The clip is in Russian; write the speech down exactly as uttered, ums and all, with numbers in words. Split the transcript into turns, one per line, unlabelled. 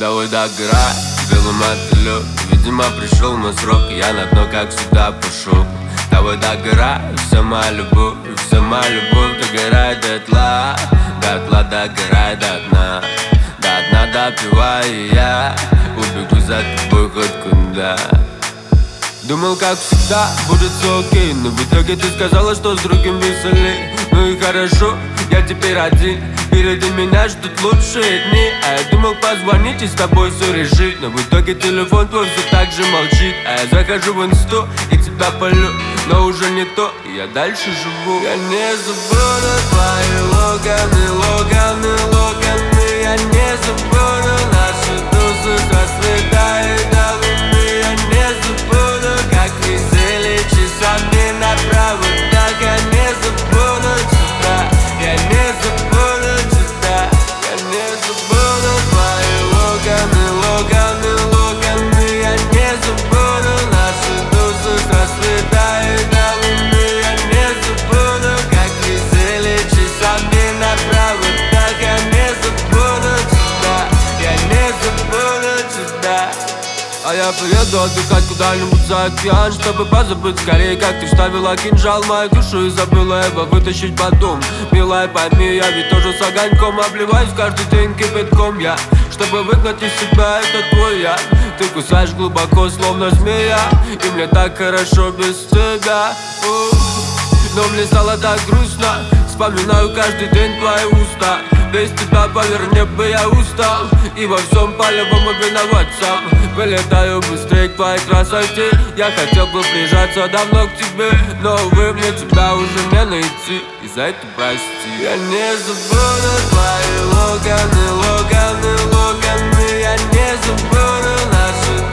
Давай догорай, белым мотылёк. Видимо, пришел мой срок, я на дно, как всегда, пошел. Давай догорай, вся моя любовь, вся моя любовь догорай дотла, дотла догорай до дна, до дна допиваю я, убегу за тобой хоть куда. Думал, как всегда, будет все окей, но в итоге ты сказала, что с другим веселей. Ну и хорошо, я теперь один, впереди меня ждут лучшие дни. А я думал позвонить и с тобой все решить, но в итоге телефон твой все так же молчит. А я захожу в инсту и тебя полю, но уже не то, и я дальше живу. Я не забуду твои локоны, локоны, локоны. Я не забуду наши дусы, расцветают до луны. Я не забуду, как висели часами направо. Так я не забуду тебя, я не забуду тебя. Я не забуду твои локоны, локоны, локоны. Я не забуду наши дусы, расцветают до луны. Я не забуду, как висели часами направо. Так я не забуду тебя, я не забуду тебя. А я поеду отдыхать куда-нибудь за океан, чтобы позабыть скорее, как ты вставила кинжал в мою душу и забыла его вытащить потом. Милая, пойми, я ведь тоже с огоньком обливаюсь каждый день кипятком я, чтобы выгнать из себя этот твой я. Ты кусаешь глубоко, словно змея, и мне так хорошо без тебя. Ух. Но мне стало так грустно, вспоминаю каждый день твои уста. Без тебя, поверь, мне бы я устал, и во всем по-любому виноват сам. Вылетаю быстрее к твоей красоте, я хотел бы прижаться давно к тебе, но, увы, мне тебя уже не найти, и за это прости. Я не забуду твои локоны, локоны, локоны. Я не забуду наши